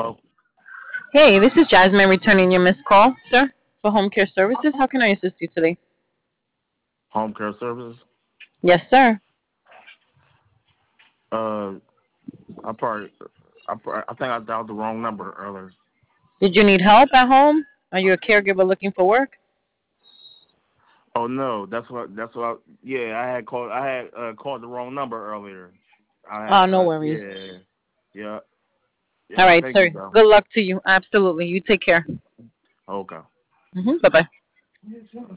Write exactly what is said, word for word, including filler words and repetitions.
Oh, Hey, this is Jasmine returning your missed call, sir, for home care services. How can I assist you today? home care services. Yes, sir. Uh, I probably, I, probably, I think I dialed the wrong number earlier. Did you need help at home? Are you a caregiver looking for work? Oh no, that's what that's what. I, yeah, I had called. I had uh, called the wrong number earlier. I had. Oh, no Uh, worries. yeah, yeah, All yeah. right, Thank sir. you, though. Good luck to you. Absolutely. You take care. Okay. Hmm. Bye bye.